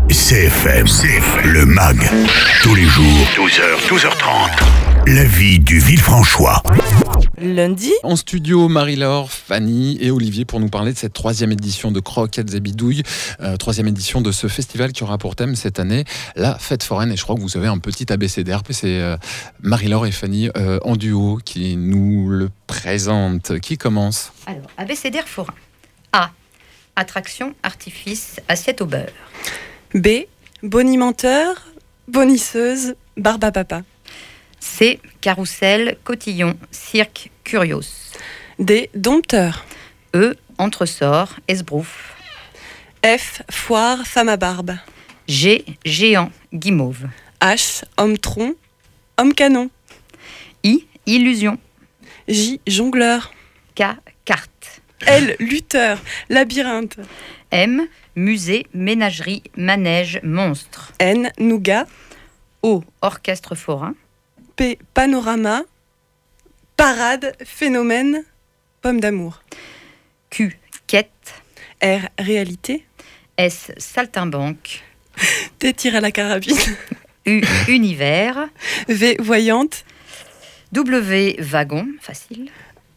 CFM, le MAG, tous les jours, 12h, 12h30. La vie du Villefranchois. Lundi, en studio, Marie-Laure, Fanny et Olivier pour nous parler de cette 3e édition de Croquettes et Bidouilles, 3e édition de ce festival qui aura pour thème cette année la fête foraine. Et je crois que vous avez un petit abécédaire. C'est Marie-Laure et Fanny en duo qui nous le présentent. Qui commence ? Alors, abécédaire forain. A. Attraction, artifice, assiette au beurre. B. Bonimenteur, bonisseuse, barbe à papa. C. Carrousel, cotillon, cirque, curios. D. Dompteur. E. Entresort, esbrouf. F. Foire, femme à barbe. G. Géant, guimauve. H. Homme-tronc, homme-canon. I. Illusion. J. Jongleur. K. Carte. L. Lutteur, labyrinthe. M. Musée, ménagerie, manège, monstre. N. Nougat. O. Orchestre forain. P. Panorama. Parade, phénomène, pomme d'amour. Q. Quête. R. Réalité. S. Saltimbanque. T. Tir à la carabine. U. Univers. V. Voyante. W. Wagon, facile.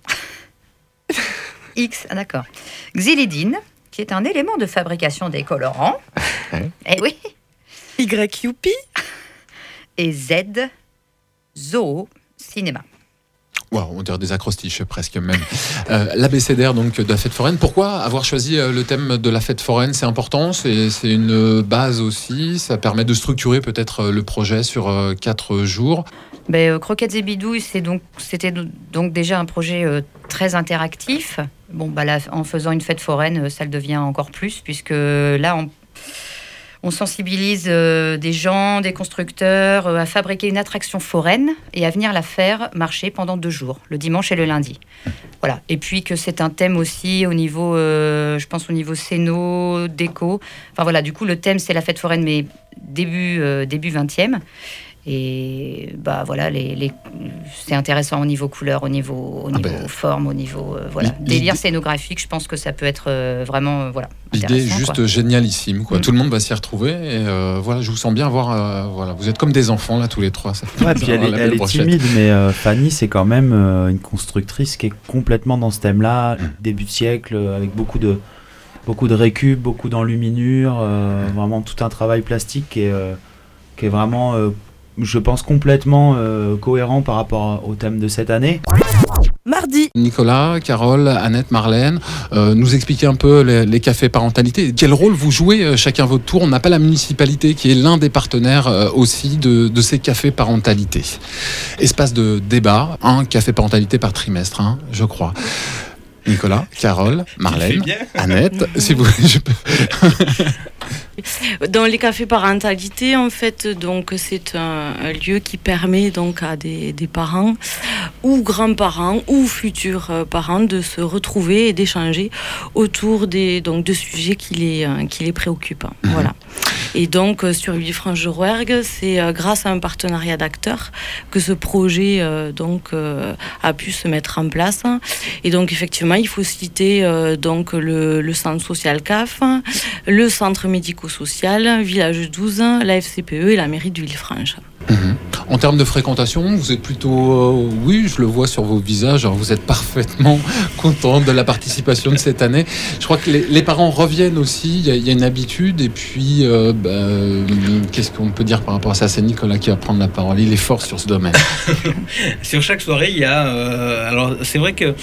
X. Ah, d'accord. Xylidine, qui est un élément de fabrication des colorants. Eh oui. Y. Youpi. Et Z. Zoo, cinéma. Wow, on dirait des acrostiches presque même. L'abécédaire donc de la fête foraine. Pourquoi avoir choisi le thème de la fête foraine ? C'est important, c'est une base aussi. Ça permet de structurer peut-être le projet sur 4 jours. Croquettes et Bidouilles, c'était donc déjà un projet très interactif. Là, en faisant une fête foraine, ça le devient encore plus, puisque là, on sensibilise des gens, des constructeurs à fabriquer une attraction foraine et à venir la faire marcher pendant 2 jours, le dimanche et le lundi. Voilà. Et puis que c'est un thème aussi au niveau, je pense au niveau scéno, déco. Enfin voilà, du coup le thème c'est la fête foraine, mais début 20e. Et c'est intéressant au niveau couleur, au niveau forme, au niveau délire scénographique. Je pense que ça peut être vraiment l'idée est juste génialissime, quoi. Tout le monde va s'y retrouver. Et je vous sens bien voir. Vous êtes comme des enfants là tous les trois. Ça fait puis elle est timide, mais Fanny c'est quand même une constructrice qui est complètement dans ce thème-là, début de siècle, avec beaucoup de récup, beaucoup d'enluminure, vraiment tout un travail plastique qui est vraiment je pense complètement cohérent par rapport au thème de cette année. Mardi. Nicolas, Carole, Annette, Marlène, nous expliquer un peu les cafés parentalité. Quel rôle vous jouez chacun votre tour ? On appelle la municipalité qui est l'un des partenaires aussi de ces cafés parentalité. Espace de débat, un café parentalité par trimestre, je crois. Nicolas, Carole, Marlène, Annette, si vous voulez, je peux... Dans les cafés parentalité, en fait, donc c'est un lieu qui permet donc à des parents ou grands-parents ou futurs parents de se retrouver et d'échanger autour de sujets qui les préoccupent. Voilà. Et donc sur Villefranche-de-Rouergue, c'est grâce à un partenariat d'acteurs que ce projet a pu se mettre en place. Et donc effectivement, il faut citer le centre social CAF, le centre médico-social, Village 12, la FCPE et la mairie de Villefranche. En termes de fréquentation, vous êtes plutôt... je le vois sur vos visages, vous êtes parfaitement content de la participation de cette année. Je crois que les parents reviennent aussi, il y a une habitude, et puis qu'est-ce qu'on peut dire par rapport à ça ? C'est Nicolas qui va prendre la parole, il est fort sur ce domaine. Sur chaque soirée, il y a... alors c'est vrai que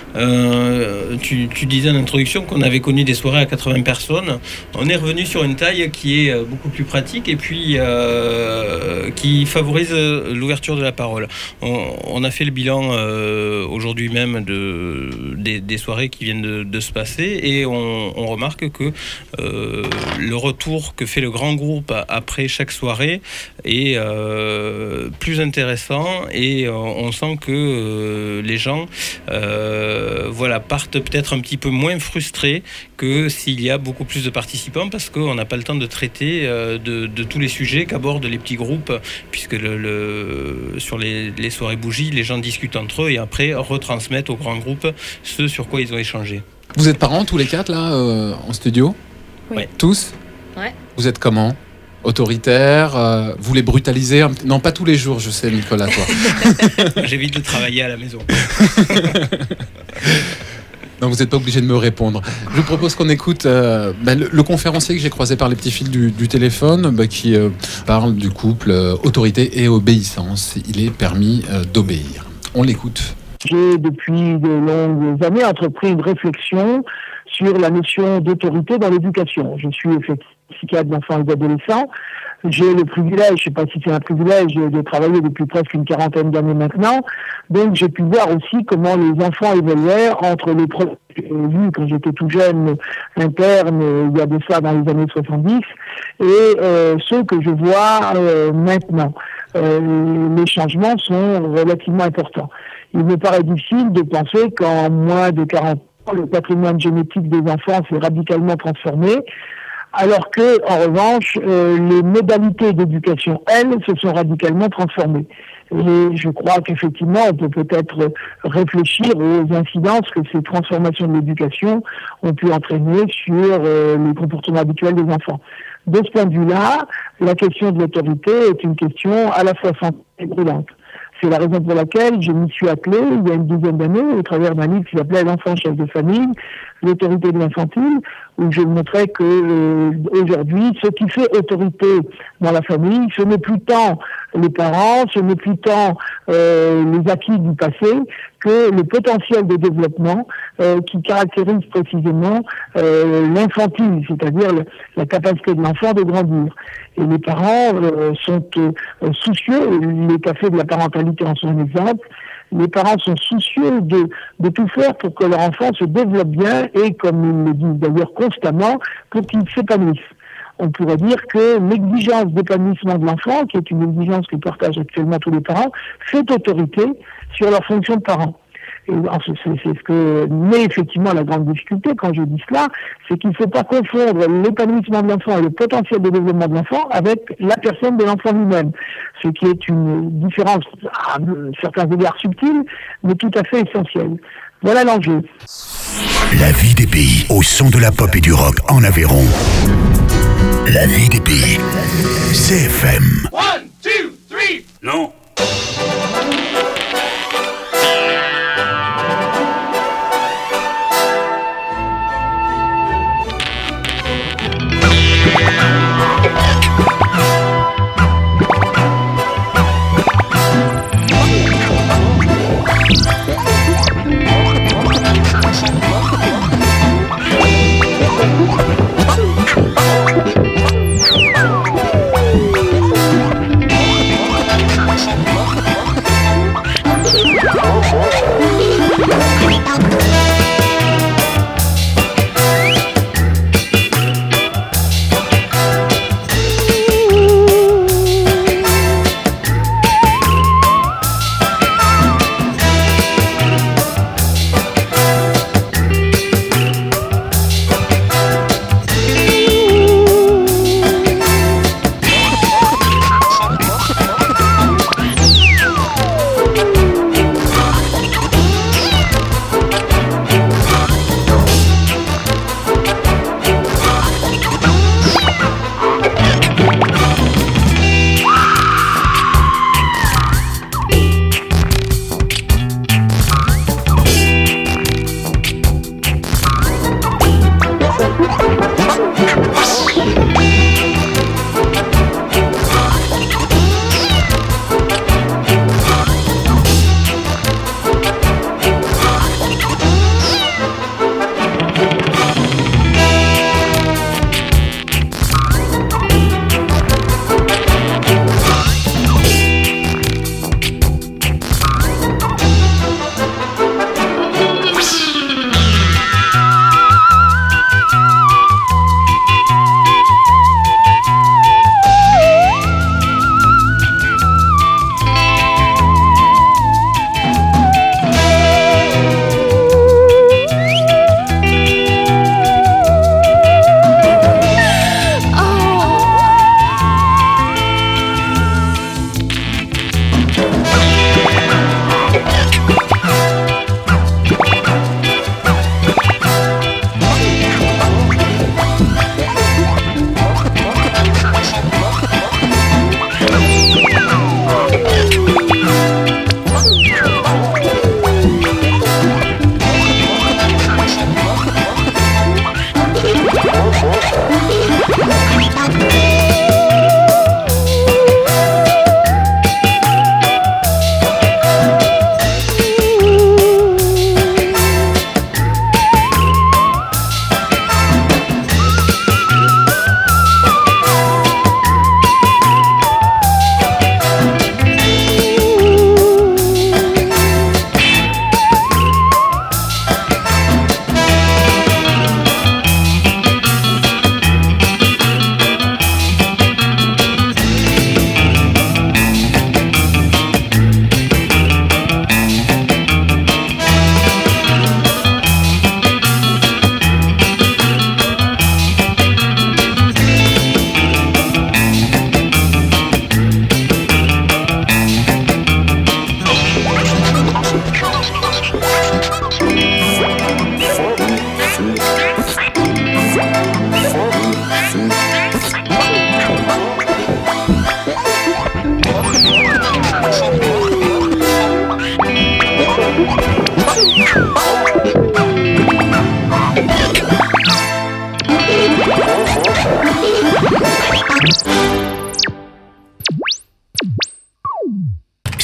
tu disais en introduction qu'on avait connu des soirées à 80 personnes. On est revenu sur une taille qui est beaucoup plus pratique et puis qui favorise l'ouverture de la parole. On a fait le bilan aujourd'hui même des soirées qui viennent de se passer et on remarque que le retour que fait le grand groupe après chaque soirée est plus intéressant et on sent que les gens partent peut-être un petit peu moins frustrés que s'il y a beaucoup plus de participants parce qu'on n'a pas le temps de traiter de tous les sujets qu'abordent les petits groupes puisque sur les soirées bougies, les gens discutent entre eux et après retransmettent au grand groupe ce sur quoi ils ont échangé. Vous êtes parents tous les 4 là en studio ? Oui. Tous ? Ouais. Vous êtes comment ? Autoritaire, vous les brutalisez Non, pas tous les jours, je sais, Nicolas, toi. J'évite de travailler à la maison. Non, vous n'êtes pas obligé de me répondre. Je vous propose qu'on écoute le conférencier que j'ai croisé par les petits fils du téléphone, qui parle du couple autorité et obéissance. Il est permis d'obéir. On l'écoute. J'ai depuis de longues années entrepris une réflexion sur la notion d'autorité dans l'éducation. Je suis psychiatre d'enfants et d'adolescents. J'ai le privilège, je ne sais pas si c'est un privilège, de travailler depuis presque une 40aine d'années maintenant. Donc j'ai pu voir aussi comment les enfants évoluaient entre les premiers vus quand j'étais tout jeune, interne, il y a de ça dans les années 70, et ceux que je vois maintenant. Les changements sont relativement importants. Il me paraît difficile de penser qu'en moins de 40 ans, le patrimoine génétique des enfants s'est radicalement transformé, alors que, en revanche, les modalités d'éducation, elles, se sont radicalement transformées. Et je crois qu'effectivement, on peut peut-être réfléchir aux incidences que ces transformations de l'éducation ont pu entraîner sur les comportements habituels des enfants. De ce point de vue-là, la question de l'autorité est une question à la fois centrale et brûlante. C'est la raison pour laquelle je m'y suis attelé il y a une dizaine d'années au travers d'un livre qui s'appelait L'enfant chef de famille, l'autorité de l'infantile, où je montrais que aujourd'hui, ce qui fait autorité dans la famille, ce n'est plus tant les parents, ce n'est plus tant les acquis du passé, que le potentiel de développement qui caractérise précisément l'infantile, c'est-à-dire la capacité de l'enfant de grandir. Et les parents sont soucieux, les cafés de la parentalité en sont un exemple. Les parents sont soucieux de tout faire pour que leur enfant se développe bien et, comme ils le disent d'ailleurs constamment, pour qu'il s'épanouisse. On pourrait dire que l'exigence d'épanouissement de l'enfant, qui est une exigence que partagent actuellement tous les parents, fait autorité sur leur fonction de parent. Et c'est ce que met effectivement la grande difficulté quand je dis cela, c'est qu'il ne faut pas confondre l'épanouissement de l'enfant et le potentiel de développement de l'enfant avec la personne de l'enfant lui-même. Ce qui est une différence à certains égards subtile, mais tout à fait essentielle. Voilà l'enjeu. La vie des pays au son de la pop et du rock en Aveyron. La vie des pays. CFM. 1, 2, 3. Non.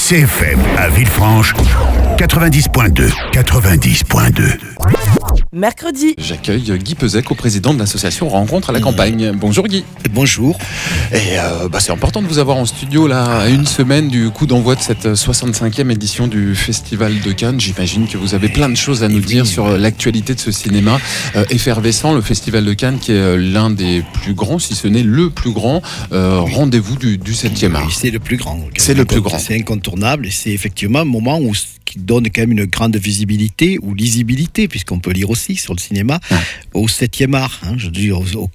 CFM à Villefranche, 90.2. 90.2. Mercredi. J'accueille Guy Peuzet, coprésident de l'association Rencontre à la campagne. Bonjour Guy. Bonjour. Et c'est important de vous avoir en studio là, à une semaine du coup d'envoi de cette 65e édition du Festival de Cannes. J'imagine que vous avez plein de choses à nous dire sur l'actualité de ce cinéma effervescent, le Festival de Cannes qui est l'un des plus grands, si ce n'est le plus grand rendez-vous du 7e art. Oui, c'est le plus grand. C'est le plus grand. C'est incontournable et c'est effectivement un moment qui donne quand même une grande visibilité ou lisibilité, puisqu'on peut lire aussi sur le cinéma, au 7e art, je dis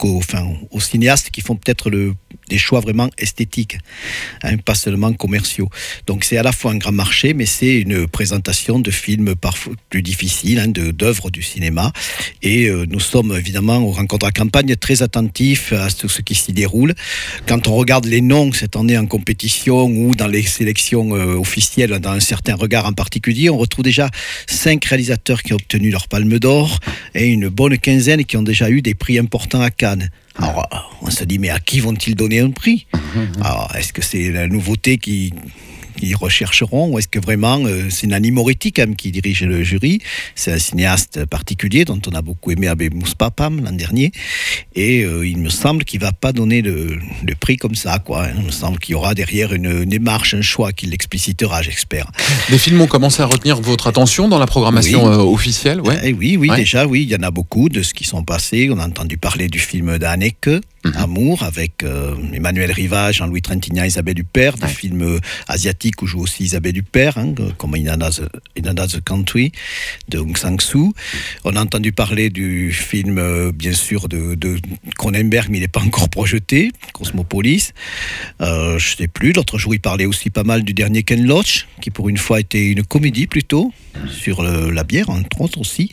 aux cinéastes qui font peut-être des choix vraiment esthétiques, pas seulement commerciaux. Donc c'est à la fois un grand marché, mais c'est une présentation de films parfois plus difficiles, d'œuvres du cinéma. Et nous sommes évidemment au Rencontre à la campagne très attentifs à tout ce qui s'y déroule. Quand on regarde les noms cette année en compétition ou dans les sélections officielles, dans un certain regard en particulier, on retrouve déjà 5 réalisateurs qui ont obtenu leur Palme d'Or et une bonne quinzaine qui ont déjà eu des prix importants à Cannes. Alors, on se dit, mais à qui vont-ils donner un prix ? Alors, est-ce que c'est la nouveauté qu'ils rechercheront, ou est-ce que vraiment c'est Nanni Moretti quand même qui dirige le jury? C'est un cinéaste particulier dont on a beaucoup aimé Abe Mouspapam l'an dernier, et il me semble qu'il ne va pas donner le prix comme ça, quoi. Il me semble qu'il y aura derrière une démarche, un choix qu'il explicitera, j'espère. Les films ont commencé à retenir votre attention dans la programmation officielle, Oui, déjà, il y en a beaucoup de ce qui sont passés. On a entendu parler du film d'Haneke, Amour, avec Emmanuel Rivage, Jean-Louis Trintignant, Isabelle Huppert, des films asiatiques où joue aussi Isabelle Huppert, comme In Another Country de Aung San Suu Kyi. On a entendu parler du film, bien sûr, de Cronenberg, mais il n'est pas encore projeté, Cosmopolis. Je ne sais plus. L'autre jour, il parlait aussi pas mal du dernier Ken Loach, qui pour une fois était une comédie plutôt, sur la bière, entre autres aussi.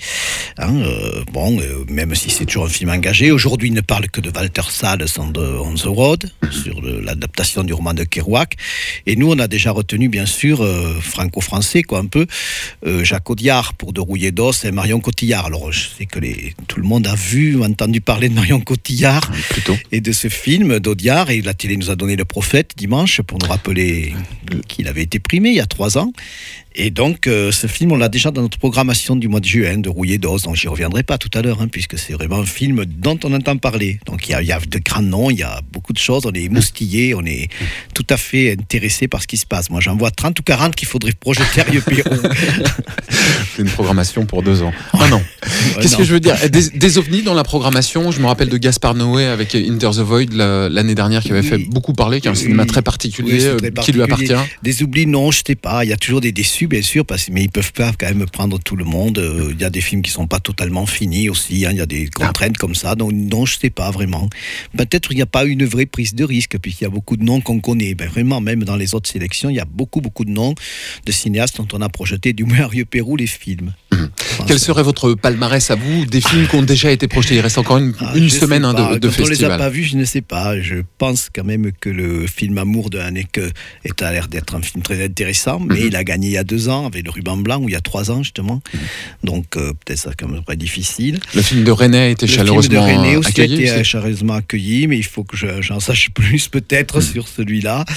Même si c'est toujours un film engagé. Aujourd'hui, il ne parle que de Walter Salles on the Road, sur l'adaptation du roman de Kerouac. Et nous, on a déjà retenu, bien sûr, franco-français, un peu, Jacques Audiard pour De Rouillé d'Os et Marion Cotillard. Alors, je sais que tout le monde a vu ou entendu parler de Marion Cotillard et de ce film d'Audiard. Et la télé nous a donné Le Prophète dimanche pour nous rappeler qu'il avait été primé il y a 3 ans. Et donc, ce film, on l'a déjà dans notre programmation du mois de juin, de Rouillé d'Os. Donc, j'y reviendrai pas tout à l'heure, puisque c'est vraiment un film dont on entend parler. Donc, il y a de grands noms, il y a beaucoup de choses. On est moustillés, on est tout à fait intéressés par ce qui se passe. Moi, j'en vois 30 ou 40 qu'il faudrait projeter à Rieux-Pérou. C'est une programmation pour 2 ans. Ah non. Qu'est-ce que je veux dire ? Des ovnis dans la programmation. Je me rappelle de Gaspard Noé avec Into the Void l'année dernière, qui avait fait beaucoup parler, qui est un cinéma très particulier, qui lui appartient. Des oublis, non, je sais pas. Il y a toujours des déçus, bien sûr, mais ils peuvent pas quand même prendre tout le monde. Il y a des films qui sont pas totalement finis aussi. Il y a des contraintes comme ça. Donc non, je sais pas vraiment. Peut-être qu'il n'y a pas une vraie prise de risque, puisqu'il y a beaucoup de noms qu'on connaît. Vraiment, même dans les autres sélections, il y a beaucoup de noms de cinéastes dont on a projeté, du moins à Rieux-Pérou, les films. Quel serait votre palmarès à vous des films qui ont déjà été projetés? Il reste encore une semaine de festival. On les a pas vus, je ne sais pas. Je pense quand même que le film Amour de Haneke a l'air d'être un film très intéressant, mais il a gagné il y a 2 ans avec Le Ruban Blanc, ou il y a 3 ans justement. Donc peut-être ça quand même très difficile. Le film de René a été chaleureusement accueilli. Le film de René aussi a été chaleureusement accueilli, mais il faut que j'en sache plus peut-être sur celui-là.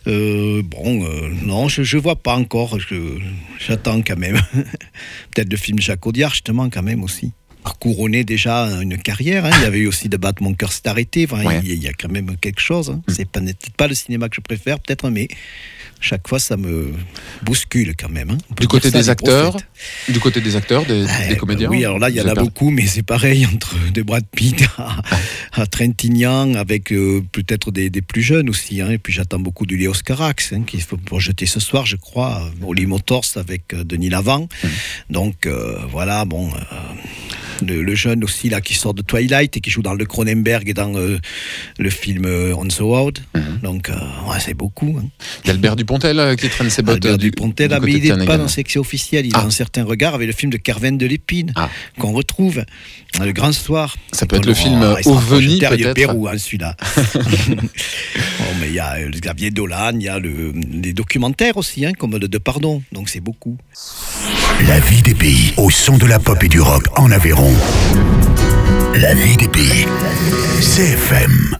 Non, je vois pas encore. J'attends quand même. Peut-être le film Jacques Audiard justement quand même aussi. Couronné déjà une carrière, il y avait eu aussi de battre mon cœur s'est arrêté. Il y a quand même quelque chose. C'est peut-être pas le cinéma que je préfère, peut-être, mais chaque fois ça me bouscule quand même. Du côté des acteurs, des comédiens. Oui, alors là il y en a beaucoup, mais c'est pareil entre de Brad Pitt à Trintignant, avec peut-être des plus jeunes aussi. Et puis j'attends beaucoup du Léos Carax, qu'il faut projeter ce soir, je crois, Oli Motors avec Denis Lavant. Donc voilà, bon. Le jeune aussi là qui sort de Twilight et qui joue dans le Cronenberg et dans le film On the Road. Donc c'est beaucoup. Il y a Albert Dupontel qui traîne ses bottes. Albert Dupontel, mais il n'est pas dans la section officielle. Il a un certain regard avec le film de Carven de Lépine qu'on retrouve dans Le Grand Soir. Ça peut être le film OVNI peut-être. Pérou, celui-là. Mais il y a Xavier Dolan, il y a les documentaires aussi, comme le De Pardon. Donc c'est beaucoup. La vie des pays au son de la pop et du rock en Aveyron. La vie des pays. CFM.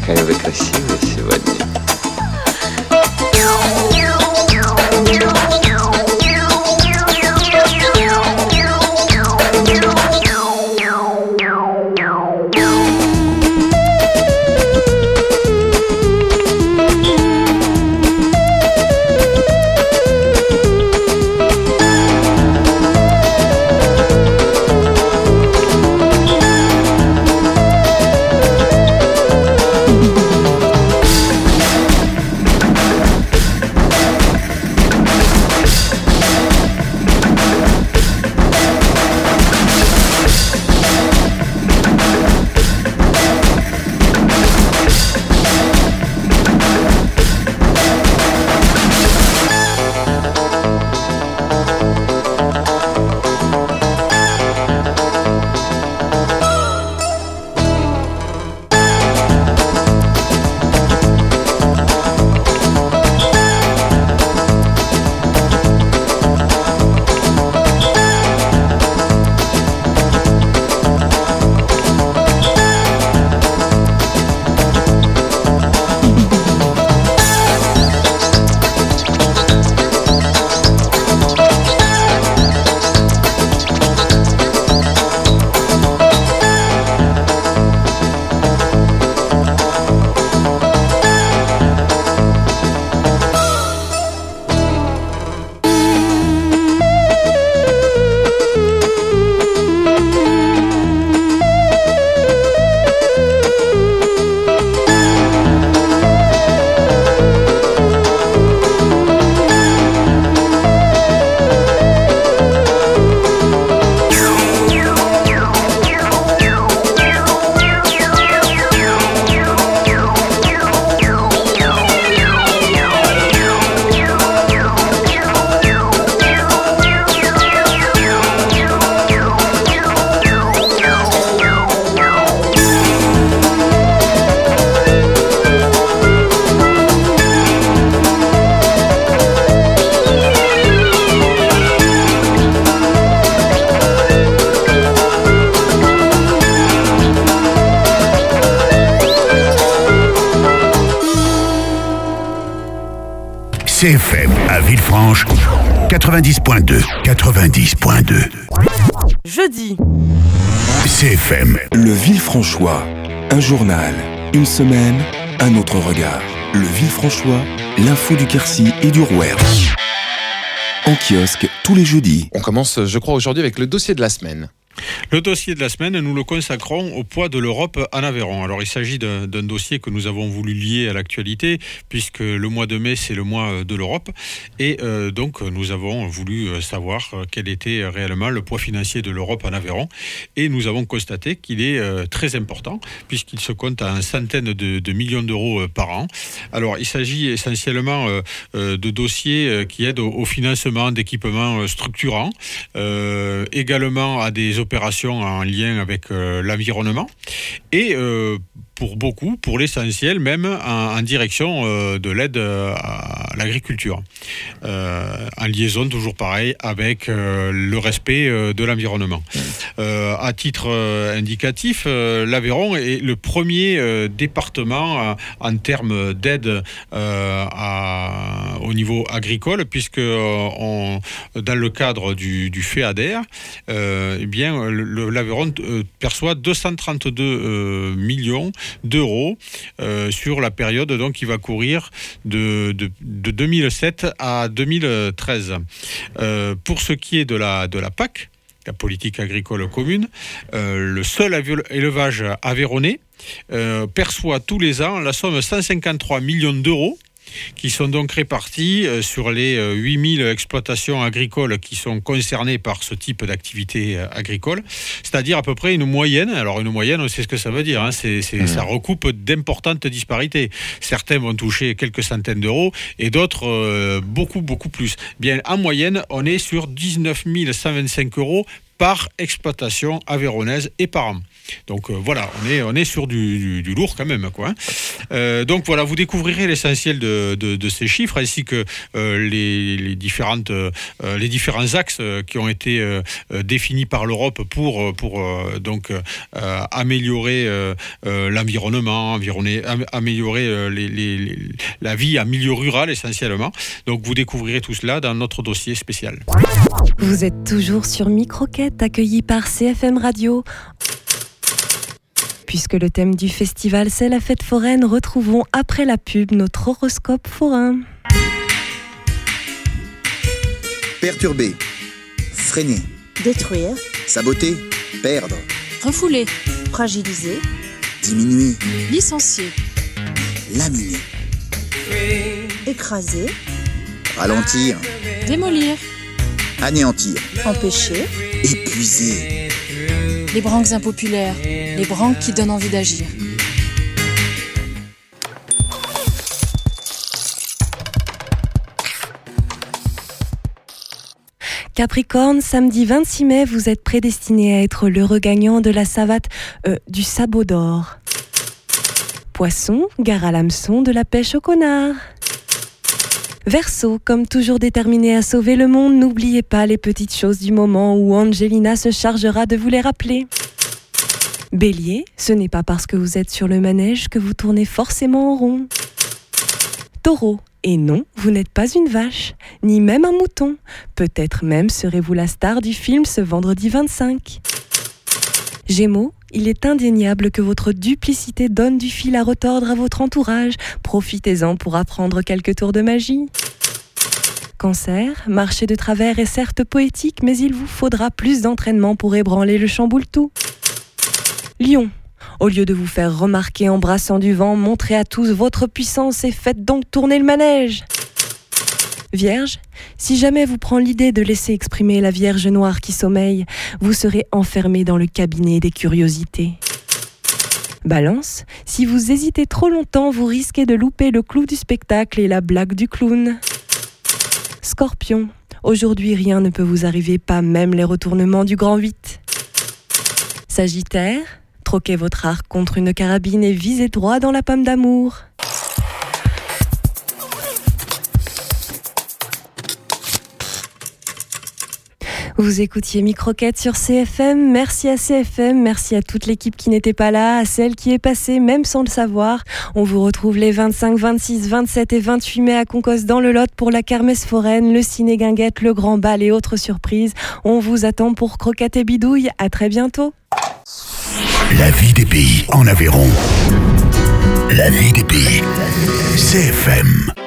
какая вы красивая сегодня. CFM à Villefranche, 90.2. 90.2. Jeudi. CFM. Le Villefranchois. Un journal, une semaine, un autre regard. Le Villefranchois, l'info du Quercy et du Rouergue. En kiosque tous les jeudis. On commence, je crois, aujourd'hui avec le dossier de la semaine. Le dossier de la semaine, nous le consacrons au poids de l'Europe en Aveyron. Alors, il s'agit d'un dossier que nous avons voulu lier à l'actualité, puisque le mois de mai, c'est le mois de l'Europe. Et donc, nous avons voulu savoir quel était réellement le poids financier de l'Europe en Aveyron. Et nous avons constaté qu'il est très important, puisqu'il se compte à une centaine de millions d'euros par an. Alors, il s'agit essentiellement de dossiers qui aident au financement d'équipements structurants, également à des opérations en lien avec l'environnement et pour l'essentiel même en direction de l'aide à l'agriculture, en liaison toujours pareil avec le respect de l'environnement. À titre indicatif, l'Aveyron est le premier département en termes d'aide au niveau agricole, puisque dans le cadre du FEADER, eh bien, l'Aveyron perçoit 232 millions d'euros sur la période donc, qui va courir de 2007 à 2013. Pour ce qui est de la PAC, la politique agricole commune, le seul élevage aveyronnais perçoit tous les ans la somme de 153 millions d'euros qui sont donc répartis sur les 8000 exploitations agricoles qui sont concernées par ce type d'activité agricole, c'est-à-dire à peu près une moyenne. Alors une moyenne, on sait ce que ça veut dire, hein. Ça recoupe d'importantes disparités. Certains vont toucher quelques centaines d'euros et d'autres beaucoup plus. Bien, en moyenne, on est sur 19 125 euros par exploitation aveyronnaise et par an. Donc voilà, on est sur du lourd quand même, quoi. Donc voilà, vous découvrirez l'essentiel de ces chiffres, ainsi que les différents axes qui ont été définis par l'Europe pour améliorer l'environnement, améliorer la vie en milieu rural essentiellement. Donc vous découvrirez tout cela dans notre dossier spécial. Vous êtes toujours sur Microquette, accueilli par CFM Radio. Puisque le thème du festival c'est la fête foraine, retrouvons après la pub notre horoscope forain. Perturber, freiner, détruire, saboter, perdre, refouler, fragiliser, diminuer, licencier, laminer, écraser, ralentir, démolir, anéantir, empêcher, épuiser. Les branques impopulaires, les branques qui donnent envie d'agir. Capricorne, samedi 26 mai, vous êtes prédestiné à être l'heureux gagnant de la savate du sabot d'or. Poisson, gare à l'hameçon de la pêche au connard. Verseau, comme toujours déterminé à sauver le monde, n'oubliez pas les petites choses du moment où Angelina se chargera de vous les rappeler. Bélier, ce n'est pas parce que vous êtes sur le manège que vous tournez forcément en rond. Taureau, et non, vous n'êtes pas une vache, ni même un mouton. Peut-être même serez-vous la star du film ce vendredi 25. Gémeaux, il est indéniable que votre duplicité donne du fil à retordre à votre entourage. Profitez-en pour apprendre quelques tours de magie. Cancer, marcher de travers est certes poétique, mais il vous faudra plus d'entraînement pour ébranler le chamboule-tout. Lion, au lieu de vous faire remarquer en brassant du vent, montrez à tous votre puissance et faites donc tourner le manège. Vierge, si jamais vous prend l'idée de laisser exprimer la Vierge noire qui sommeille, vous serez enfermé dans le cabinet des curiosités. Balance, si vous hésitez trop longtemps, vous risquez de louper le clou du spectacle et la blague du clown. Scorpion, aujourd'hui rien ne peut vous arriver, pas même les retournements du grand 8. Sagittaire, troquez votre arc contre une carabine et visez droit dans la pomme d'amour. Vous écoutiez Microquette sur CFM, merci à CFM, merci à toute l'équipe qui n'était pas là, à celle qui est passée même sans le savoir. On vous retrouve les 25, 26, 27 et 28 mai à Concosse dans le Lot pour la kermesse foraine, le ciné-guinguette, le grand bal et autres surprises. On vous attend pour Croquettes et Bidouilles, à très bientôt. La vie des pays en Aveyron. La vie des pays, CFM.